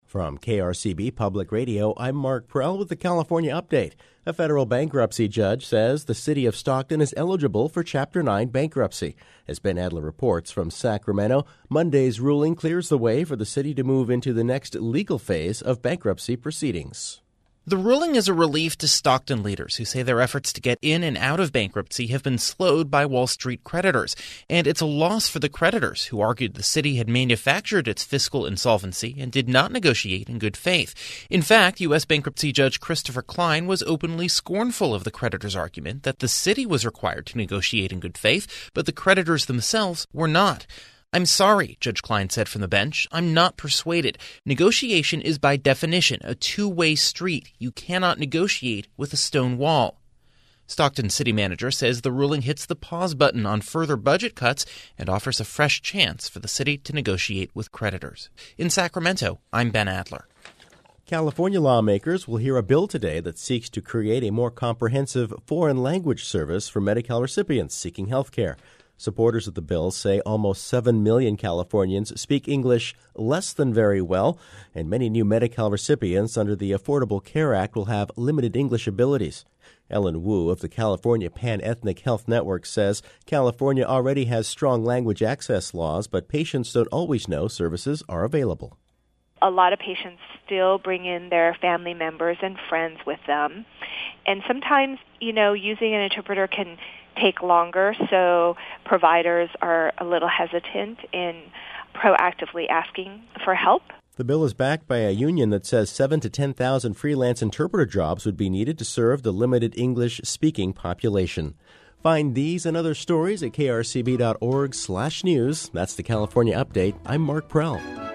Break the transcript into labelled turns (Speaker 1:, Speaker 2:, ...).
Speaker 1: From KRCB Public Radio, I'm Mark Prell with the California Update. A federal bankruptcy judge says the city of Stockton is eligible for Chapter 9 bankruptcy. As Ben Adler reports from Sacramento, Monday's ruling clears the way for the city to move into the next legal phase of bankruptcy proceedings.
Speaker 2: The ruling is a relief to Stockton leaders who say their efforts to get in and out of bankruptcy have been slowed by Wall Street creditors. And it's a loss for the creditors who argued the city had manufactured its fiscal insolvency and did not negotiate in good faith. In fact, U.S. Bankruptcy Judge Christopher Klein was openly scornful of the creditors' argument that the city was required to negotiate in good faith, but the creditors themselves were not. "I'm sorry," Judge Klein said from the bench. "I'm not persuaded. Negotiation is by definition a two-way street. You cannot negotiate with a stone wall." Stockton city manager says the ruling hits the pause button on further budget cuts and offers a fresh chance for the city to negotiate with creditors. In Sacramento, I'm Ben Adler.
Speaker 1: California lawmakers will hear a bill today that seeks to create a more comprehensive foreign language service for Medi-Cal recipients seeking health care. Supporters of the bill say almost 7 million Californians speak English less than very well, and many new Medi-Cal recipients under the Affordable Care Act will have limited English abilities. Ellen Wu of the California Pan-Ethnic Health Network says California already has strong language access laws, but patients don't always know services are available.
Speaker 3: A lot of patients still bring in their family members and friends with them. And sometimes, using an interpreter can take longer, so providers are a little hesitant in proactively asking for help.
Speaker 1: The bill is backed by a union that says 7,000 to 10,000 freelance interpreter jobs would be needed to serve the limited English-speaking population. Find these and other stories at krcb.org/news. That's the California Update. I'm Mark Prell.